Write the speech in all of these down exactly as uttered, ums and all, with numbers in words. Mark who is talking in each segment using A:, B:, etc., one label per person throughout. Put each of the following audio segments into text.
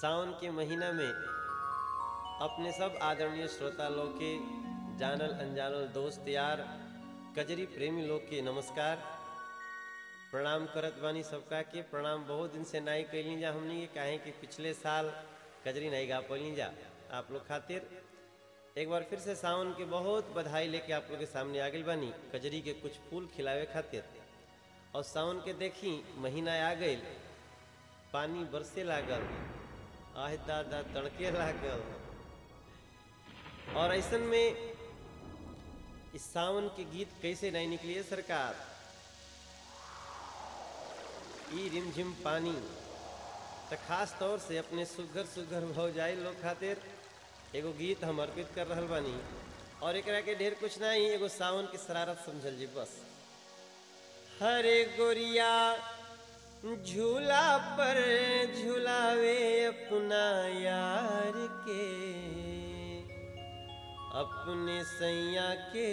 A: सावन के महीना में अपने सब आदरणीय श्रोता लोग के जानल अनजानल दोस्त यार कजरी प्रेमी लोग के नमस्कार प्रणाम करत बानी। सबका के प्रणाम। बहुत दिन से नाई कैली जा हमनी के काहे कि पिछले साल कजरी नहीं गा पैली जा आप लोग खातिर। एक बार फिर से सावन के बहुत बधाई लेके आप लोग के सामने आ गई बानी कजरी के कुछ फूल खिलावे खातिर। और सावन के देखी महीना आ गई, पानी बरसे लागल, आह दादा तड़के लागल। और ऐसन में इस सावन के गीत कैसे नहीं निकली है सरकार। ई रिमझिम पानी तो खास तौर से अपने सुघर सुघर भौजाई लोग खातिर एगो गीत हम अर्पित कर रहल बानी। और एकरा के ढेर कुछ नहीं, एगो सावन की शरारत समझल जी बस। हरे गोरिया झूला पर झूलावे अपना यार के, अपने सैया के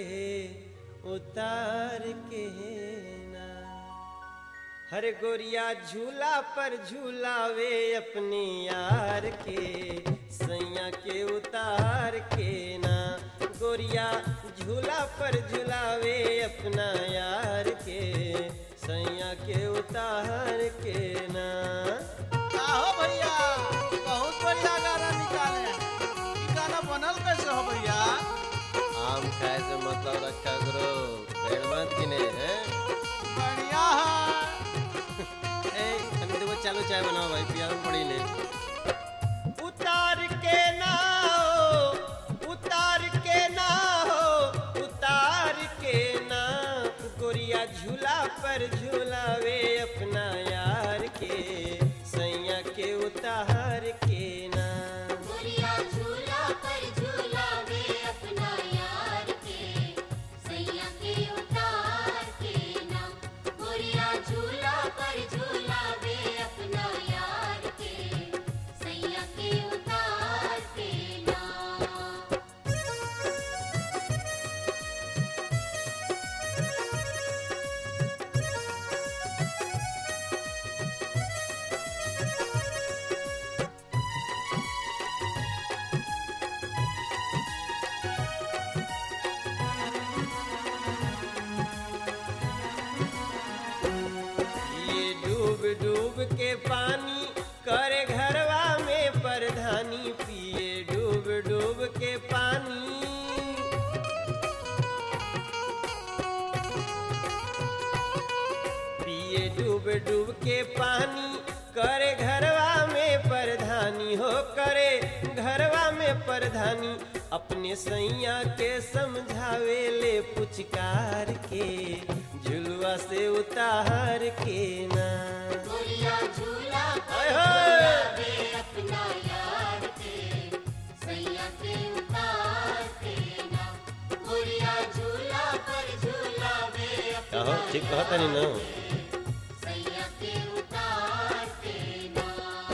A: उतार के ना। हरे गोरिया झूला पर झूलावे अपने यार के, सैया के उतार के ना। गोरिया झूला पर झूलावे अपना यार के, सैया के उतार के ना।
B: हो भैया बहुत बढ़िया गाना निकाले। ई गाना बनल कैसे हो भैया?
A: आम खाए से मतलब रखा करो, पेड़ मत गिने हैं।
B: बढ़िया है।
A: ए अभी देखो चालू चाय बनाओ भाई, पियानो पड़ी ले।
B: उतार के ना हो, उतार के ना हो, उतार के ना।
A: गोरिया झूला पर झूलावे अपना यार के, सैया के उतार के ना।
C: गोरिया झूला पर झूलावे अपना यार के, सैया के उतार के ना। गोरिया झूला पर झूलावे अपना यार के, सैया के उतार के ना।
A: ये डूब डूब के पानी करे घरवा में परधानी, पिए डूब डूब के पानी। पिए डूब डूब के पानी करे घरवा में परधानी हो, करे घरवा में परधानी। अपने सैया के समझावे ले पुचकार के, झुलवा से उतार के ना।
C: गोरिया झूला पर
A: हाय हाय।
C: झूलावे अपना यार के, सैया के उतार के ना। गोरिया झूला पर झूलावे अपना
A: कहो ठीक कहता नहीं ना।
C: सैया के उतार के ना।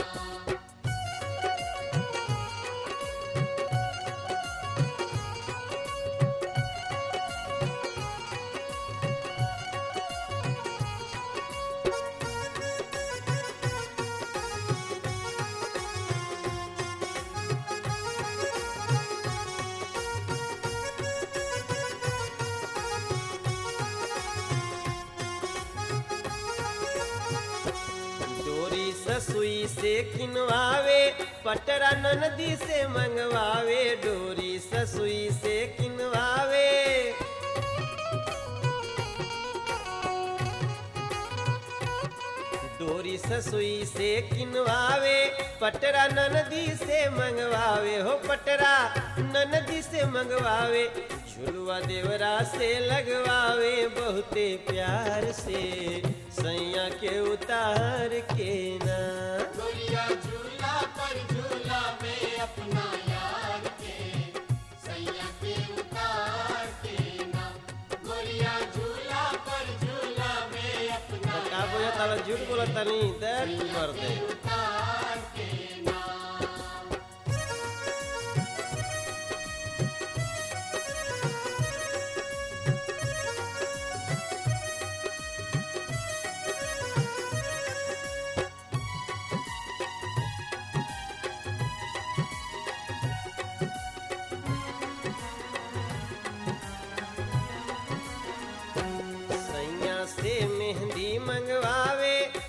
A: डोरी ससुई से किनवावे, पटरा ननदी से मंगवावे। डोरी ससुई से किनवावे, डोरी ससुई से किनवावे। पटरा ननदी से मंगवावे हो, पटरा ननदी से मंगवावे। झुलवा देवरा से लगवावे बहुते प्यार से, सैया के उतार के ना।
C: गोरिया झूला पर झूलावे अपना यार के, सैया के उतार के ना। गोरिया झूला पर झूलावे अपना
A: का बोला ताला झूठ बोला तनी देख कर दे।
C: उतार के ना।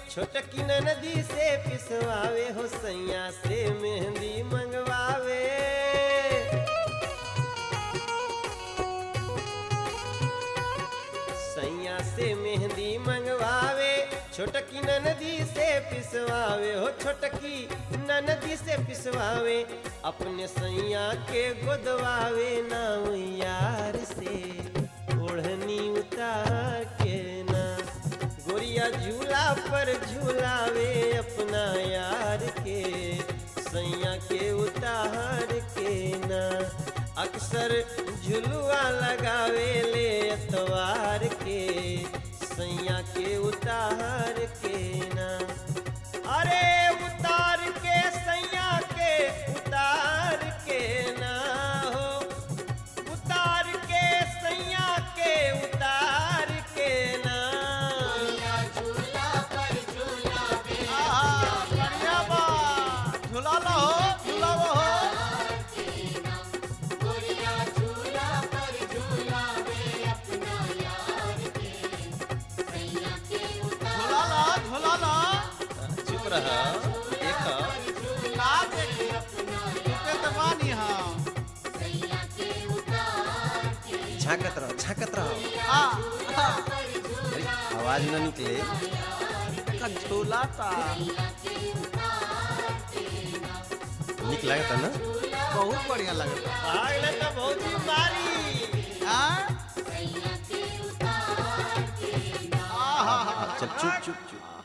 A: छोटकी नदी से पिसवावे हो सैया से मेहंदी मंगवावे। सैया से मेहंदी मंगवावे छोटकी नदी से पिसवावे हो छोटकी नदी से पिसवावे अपने सैया के गोदवावे ना यार से ओढ़नी उतार के ना गोरिया झूला पर झूलावे अपना यार के सैया के उतार के ना अक्सर झुलुआ लगावे ले अतवार के सैया के उतार के ना अरे उतार के सैया के उतार के ना हो उतार के सैया के उतार के ना
C: गोरिया झूला पर झूलावे
B: आहा बढ़िया बा झूला लो झूला वो हो
C: के ना गोरिया झूला पर झूलावे अपना यार के सैया के
B: झूला लो झूला लो
A: चुप रहा देखो
B: का देखी रुके तो बानी हम
C: सैया के उतार के
A: झांकत रहो झांकत रहो
B: हाँ हाँ
A: अरे, आवाज न निकले
B: का झूला था
A: निक लगता ना
B: बहुत बढ़िया लगता
A: भागले तो बहुत ही मारी
B: हाँ
C: सैया के उतार के ना
B: आहा
A: चल चुप चुप चुप